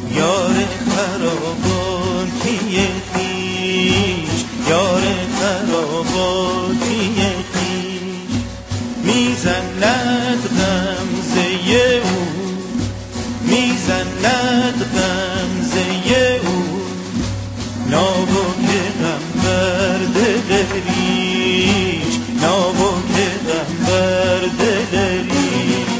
یار خراباتی خویش، یار خراباتی خویش، میزند غمزه او، میزند غمزه او، ناوک غم بر دل ریش، ناوک غم بر دل ریش.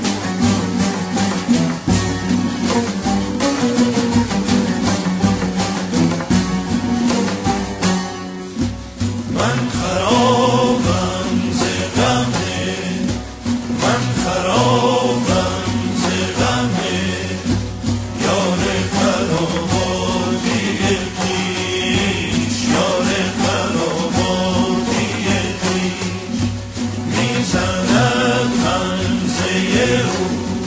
من خرابم ز غمه، من خرابم ز غمه، یار خراباتی خویش، یار خراباتی خویش، میزند غمزه او،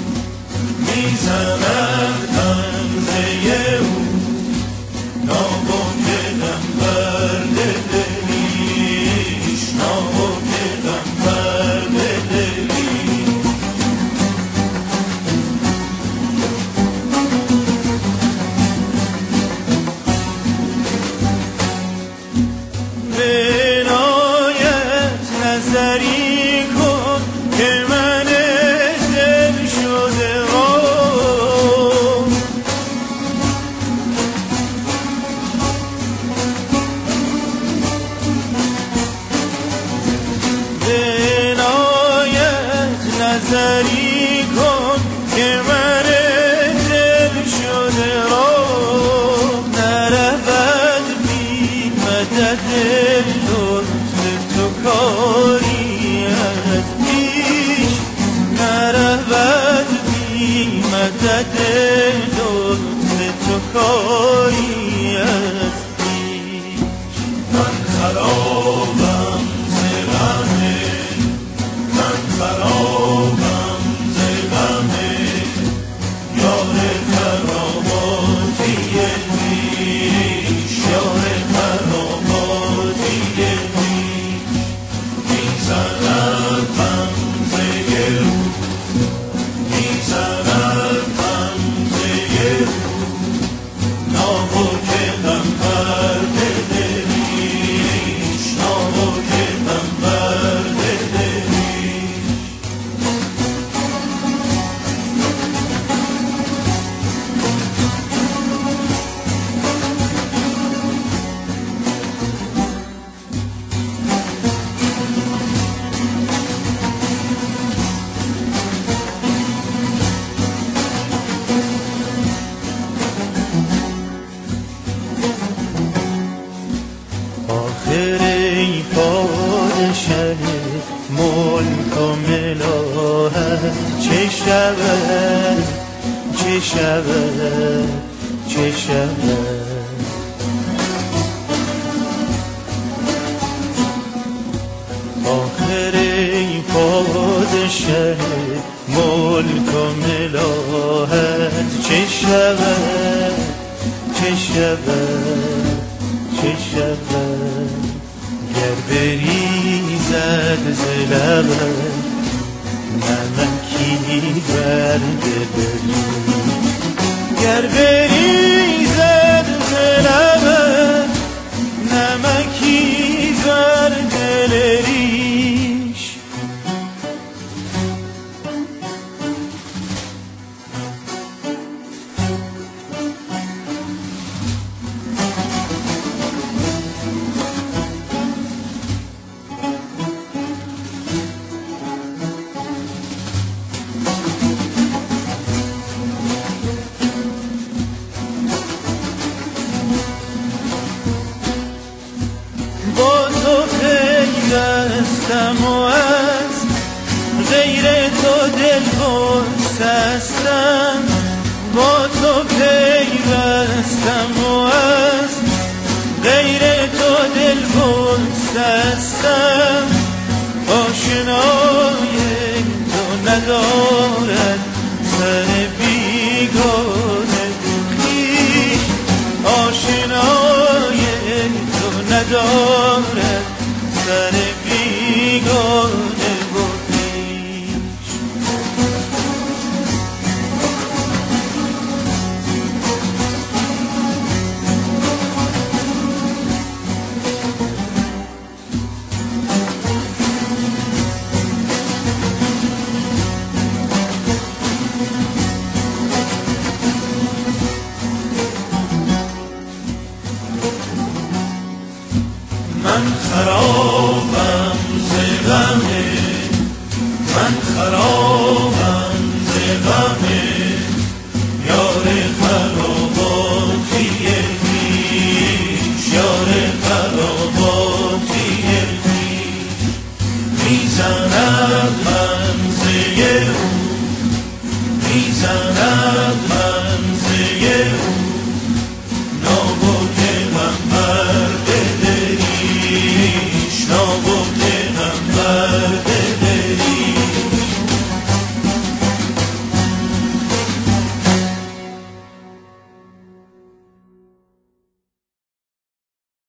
میزند غمزه او، ناوک غم بر دل ریش، ناوک غم بر دل ریش. ولایت نظری کن که من دل شده را، ولایت نظری کن که من دل شده را، نرود بی مدد لطف تو کاری از پیش، نرود بی مدد لطف تو کاری از پیش. من خرابم ز غمه، من خرابم ز غمه، یار خراباتی خویش، یار خراباتی خویش، میزند غمزه او، میزند غمزه او، ناوک غم بر دل ریش، ناوک غم بر دل ریش. آخر ای پادشه ملک و ملائت، چه شود چه شود چه شود. آخر ای پادشه ملک و ملائت، چه شود چه شود چه شود. گر بریزد ز لبت نمکی بر دل ریش، گر بریزد ز لبت نمکی بر دل ریش. با تو پیوستم و از غیر تو دل گسستم، با تو پیوستم و از غیر تو دل گسستم. آشنای تو ندارد سر بیگانه خویش، آشنای تو ندارد سر بیگانه و خویش. خرابم ز غمه، من خرابم ز غمه، یار خراباتی خویش، یار خراباتی خویش. میزند منزه او، میزند